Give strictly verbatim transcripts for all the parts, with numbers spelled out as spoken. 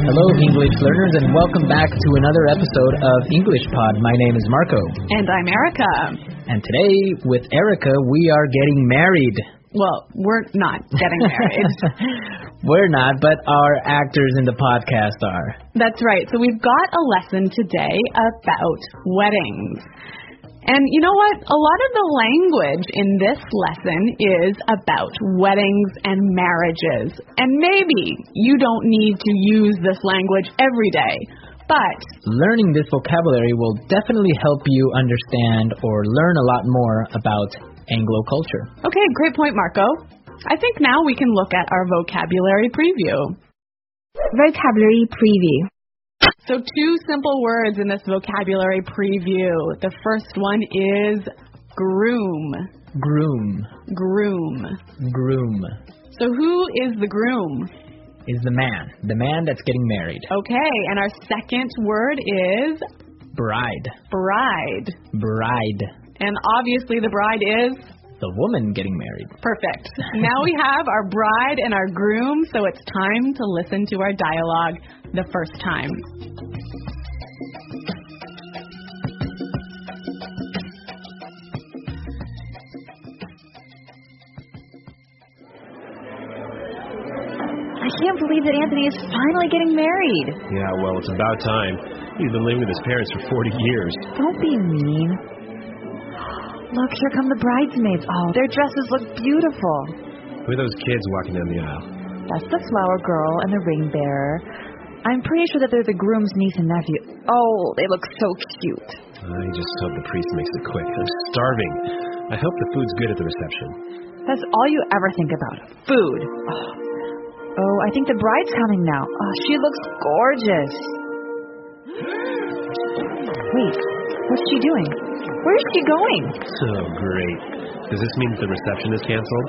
Hello, English learners, and welcome back to another episode of English Pod. My name is Marco. And I'm Erica. And today, with Erica, we are getting married. Well, we're not getting married. We're not, but our actors in the podcast are. That's right. So we've got a lesson today about weddings. And you know what? A lot of the language in this lesson is about weddings and marriages. And maybe you don't need to use this language every day, but learning this vocabulary will definitely help you understand or learn a lot more about Anglo culture. Okay, great point, Marco. I think now we can look at our vocabulary preview. Vocabulary preview. So two simple words in this vocabulary preview. The first one is groom. Groom. Groom. Groom. So who is the groom? Is the man. The man that's getting married. Okay, and our second word is bride. Bride. Bride. And obviously the bride is the woman getting married. Perfect. Now we have our bride and our groom, so it's time to listen to our dialogue the first time. I can't believe that Anthony is finally getting married. Yeah, well, it's about time. He's been living with his parents for forty years. Don't be mean. Look, here come the bridesmaids. Oh, their dresses look beautiful. Who are those kids walking down the aisle? That's the flower girl and the ring bearer. I'm pretty sure that they're the groom's niece and nephew. Oh, they look so cute. I just hope the priest makes it quick. I'm starving. I hope the food's good at the reception. That's all you ever think about. Food. Oh, oh I think the bride's coming now. Oh, she looks gorgeous. Wait, what's she doing? Where is she going? So great. Does this mean that the reception is canceled?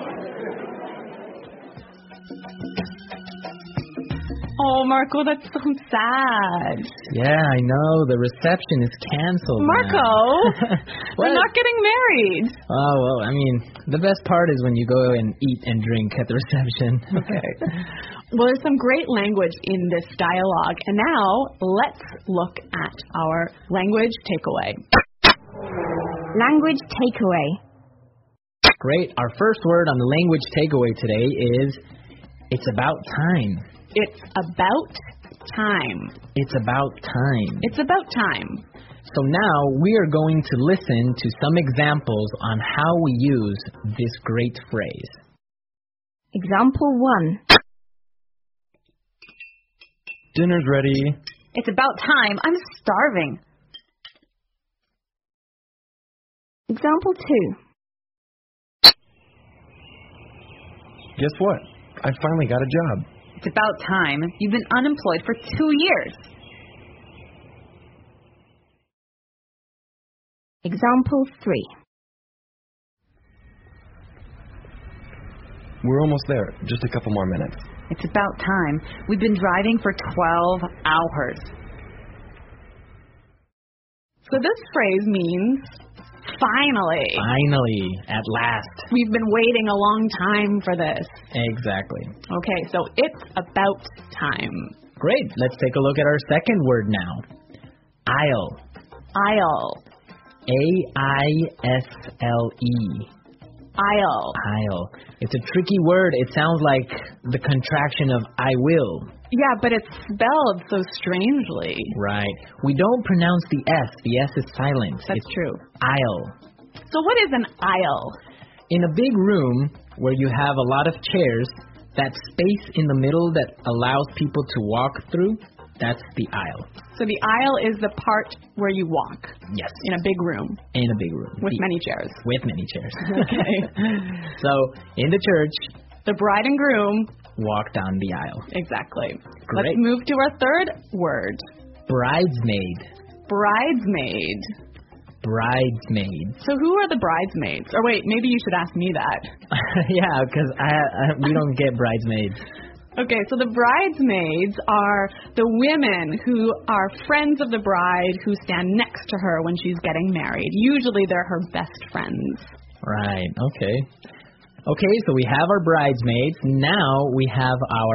Oh, Marco, that's so sad. Yeah, I know. The reception is canceled. Marco, we're not getting married. Oh, well, I mean, the best part is when you go and eat and drink at the reception. Okay. Well, there's some great language in this dialogue. And now, let's look at our language takeaway. Language takeaway. Great. Our first word on the language takeaway today is it's about time. It's about time. It's about time. It's about time. So now we are going to listen to some examples on how we use this great phrase. Example one. Dinner's ready. It's about time. I'm starving. Example two. Guess what? I finally got a job. It's about time. You've been unemployed for two years. Example three. We're almost there. Just a couple more minutes. It's about time. We've been driving for twelve hours. So this phrase means finally. Finally, at last. We've been waiting a long time for this. Exactly. Okay, so it's about time. Great. Let's take a look at our second word now. Aisle. Aisle. A I S L E. Aisle. Aisle. It's a tricky word. It sounds like the contraction of I will. Yeah, but it's spelled so strangely. Right. We don't pronounce the S. The S is silent. That's it's true. Aisle. So what is an aisle? In a big room where you have a lot of chairs, that space in the middle that allows people to walk through, that's the aisle. So the aisle is the part where you walk. Yes. In a big room. In a big room. With the, many chairs. With many chairs. Okay. So, in the church, the bride and groom walk down the aisle. Exactly. Great. Let's move to our third word. Bridesmaid. Bridesmaid. Bridesmaids. So who are the bridesmaids? Or wait, maybe you should ask me that. Yeah, because I, I, we don't get bridesmaids. Okay, so the bridesmaids are the women who are friends of the bride who stand next to her when she's getting married. Usually they're her best friends. Right, okay. Okay, so we have our bridesmaids. Now we have our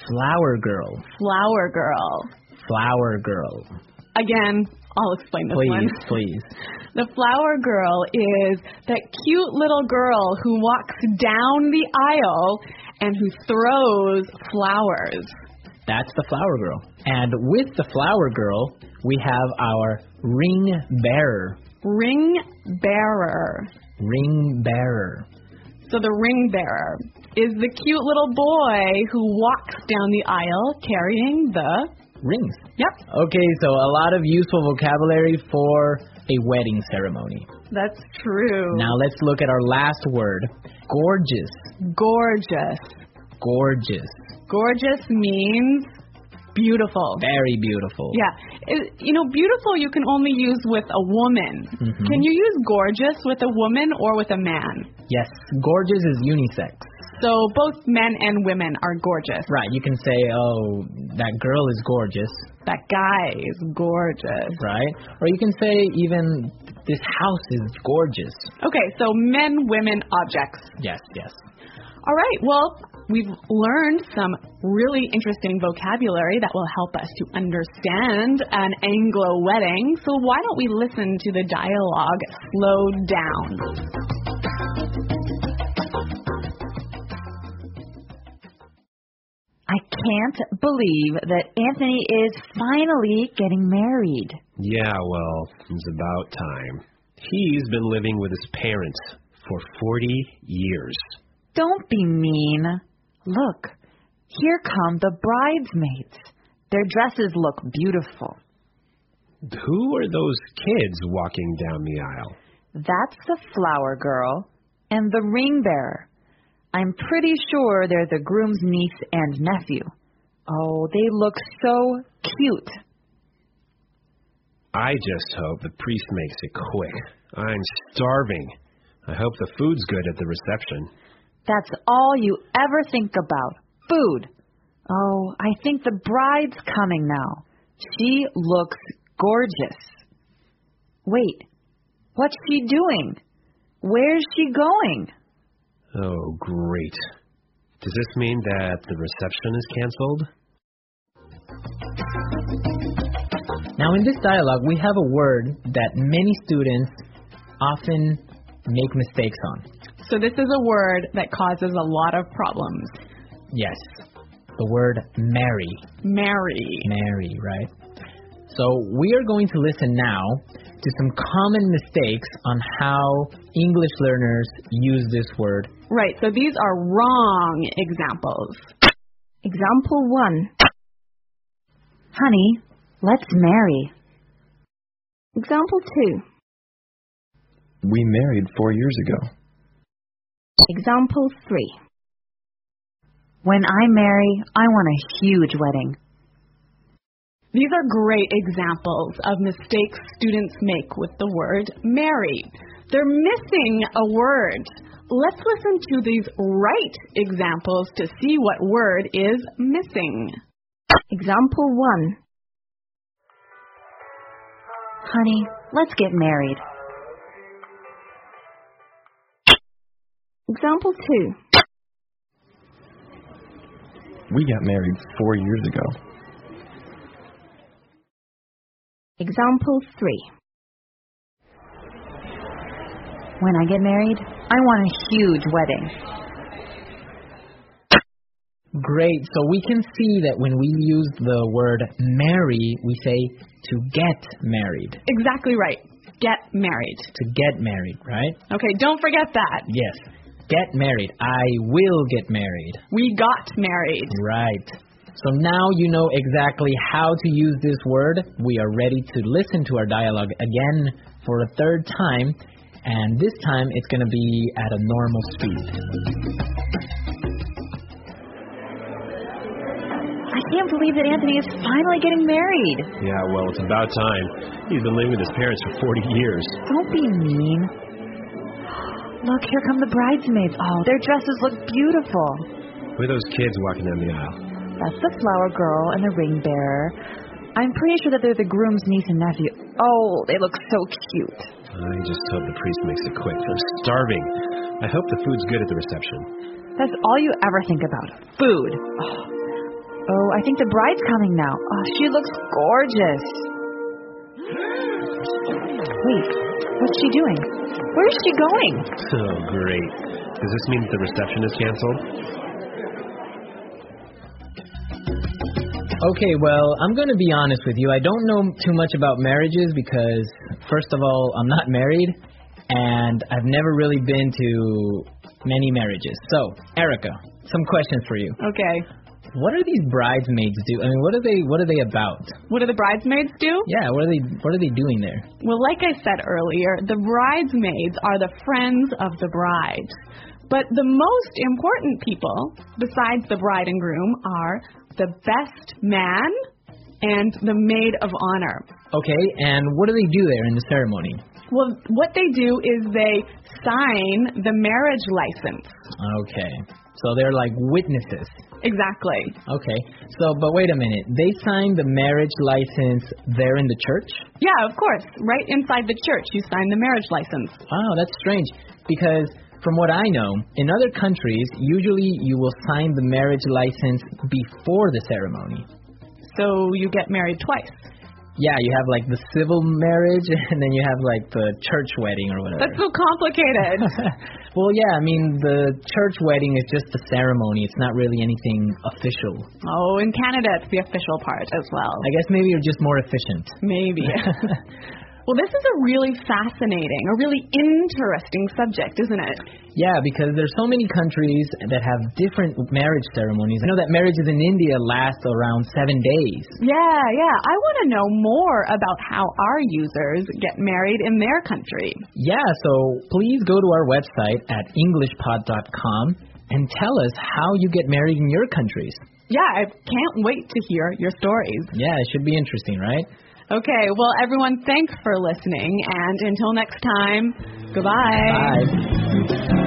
Flower girl. Flower girl. Flower girl. Again, I'll explain this Please, one. please. The flower girl is that cute little girl who walks down the aisle and who throws flowers. That's the flower girl. And with the flower girl, we have our ring bearer. Ring bearer. Ring bearer. So the ring bearer is the cute little boy who walks down the aisle carrying the rings. Yep. Okay, so a lot of useful vocabulary for a wedding ceremony. That's true. Now let's look at our last word. Gorgeous. Gorgeous. Gorgeous. Gorgeous means beautiful. Very beautiful. Yeah. It, you know, beautiful you can only use with a woman. Mm-hmm. Can you use gorgeous with a woman or with a man? Yes, gorgeous is unisex. So both men and women are gorgeous. Right, you can say, oh, that girl is gorgeous. That guy is gorgeous. Right? Or you can say even, this house is gorgeous. Okay, so men, women, objects. Yes, yes. All right, well, we've learned some really interesting vocabulary that will help us to understand an Anglo wedding. So why don't we listen to the dialogue slowed down? I can't believe that Anthony is finally getting married. Yeah, well, it's about time. He's been living with his parents for forty years. Don't be mean. Look, here come the bridesmaids. Their dresses look beautiful. Who are those kids walking down the aisle? That's the flower girl and the ring bearer. I'm pretty sure they're the groom's niece and nephew. Oh, they look so cute. I just hope the priest makes it quick. I'm starving. I hope the food's good at the reception. That's all you ever think about, food. Oh, I think the bride's coming now. She looks gorgeous. Wait, what's she doing? Where's she going? Oh, great. Does this mean that the reception is canceled? Now, in this dialogue, we have a word that many students often make mistakes on. So this is a word that causes a lot of problems. Yes, the word marry. Marry. Marry, right? So we are going to listen now to some common mistakes on how English learners use this word. Right, so these are wrong examples. Example one. Honey, let's marry. Example two. We married four years ago. Example three. When I marry, I want a huge wedding. These are great examples of mistakes students make with the word marry. They're missing a word. Let's listen to these right examples to see what word is missing. Example one. Honey, let's get married. Example two. We got married four years ago. Example three. When I get married, I want a huge wedding. Great. So we can see that when we use the word marry, we say to get married. Exactly right. Get married. To get married, right? Okay, don't forget that. Yes. Get married. I will get married. We got married. Right. So now you know exactly how to use this word. We are ready to listen to our dialogue again for a third time. And this time it's going to be at a normal speed. I can't believe that Anthony is finally getting married. Yeah, well, it's about time. He's been living with his parents for forty years. Don't be mean. Look, here come the bridesmaids. Oh, their dresses look beautiful. Who are those kids walking down the aisle? That's the flower girl and the ring bearer. I'm pretty sure that they're the groom's niece and nephew. Oh, they look so cute. I just hope the priest makes it quick. I'm starving. I hope the food's good at the reception. That's all you ever think about, food. Oh. Oh, I think the bride's coming now. Oh, she looks gorgeous. Wait, what's she doing? Where is she going? Oh, great. Does this mean that the reception is canceled? Okay, well, I'm going to be honest with you. I don't know too much about marriages because, first of all, I'm not married, and I've never really been to many marriages. So, Erica, some questions for you. Okay. What are these bridesmaids do? I mean, what are they? What are they about? What do the bridesmaids do? Yeah, what are they? What are they doing there? Well, like I said earlier, the bridesmaids are the friends of the bride. But the most important people, besides the bride and groom, are the best man and the maid of honor. Okay, and what do they do there in the ceremony? Well, what they do is they sign the marriage license. Okay, so they're like witnesses. Exactly. Okay, so, but wait a minute. They sign the marriage license there in the church? Yeah, of course. Right inside the church, you sign the marriage license. Wow, that's strange, because from what I know, in other countries, usually you will sign the marriage license before the ceremony. So you get married twice. Yeah, you have like the civil marriage, and then you have like the church wedding or whatever. That's so complicated. Well, yeah, I mean, the church wedding is just the ceremony. It's not really anything official. Oh, in Canada, it's the official part as well. I guess maybe you're just more efficient. Maybe. Well, this is a really fascinating, a really interesting subject, isn't it? Yeah, because there's so many countries that have different marriage ceremonies. I know that marriages in India last around seven days. Yeah, yeah. I want to know more about how our users get married in their country. Yeah, so please go to our website at english pod dot com and tell us how you get married in your countries. Yeah, I can't wait to hear your stories. Yeah, it should be interesting, right? Okay, well, everyone, thanks for listening, and until next time, goodbye. Bye.